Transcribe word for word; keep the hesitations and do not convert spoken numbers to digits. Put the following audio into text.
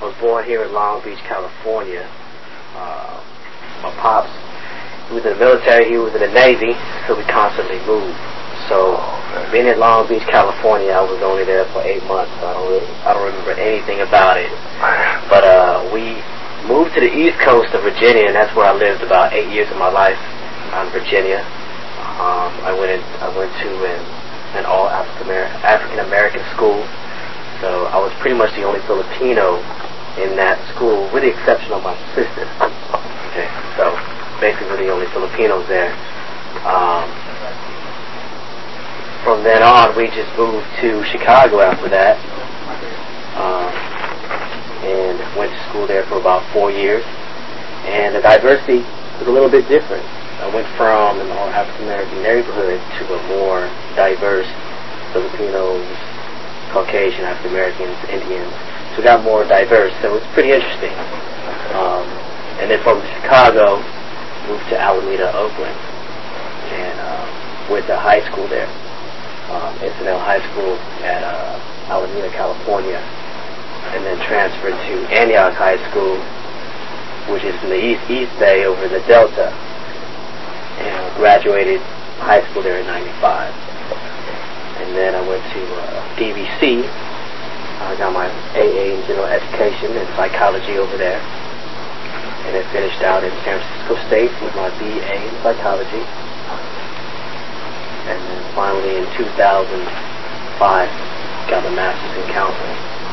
I was born here in Long Beach, California. Uh, my pops, he was in the military, he was in the Navy, so we constantly moved. So being in Long Beach, California, I was only there for eight months. So I don't really, I don't remember anything about it. But uh, we moved to the East Coast of Virginia, and that's where I lived about eight years of my life, in Virginia. Um, I went in, I went to an, an all African American school. So I was pretty much the only Filipino in that school, with the exception of my sister. Okay, so basically we're the only Filipinos there. Um, from then on, we just moved to Chicago after that, um, and went to school there for about four years. And the diversity was a little bit different. I went from an all African American neighborhood to a more diverse Filipinos, Caucasian, African Americans, Indians. So it got more diverse, so it's pretty interesting. Um, and then from Chicago, moved to Alameda, Oakland, and uh, went to high school there, um, S N L High School at uh, Alameda, California, and then transferred to Antioch High School, which is in the East East Bay over in the Delta, and graduated high school there in ninety-five. And then I went to uh, D V C. I got my A A in General Education and Psychology over there. And then finished out in San Francisco State with my B A in Psychology. And then finally in two thousand five, got my Master's in Counseling.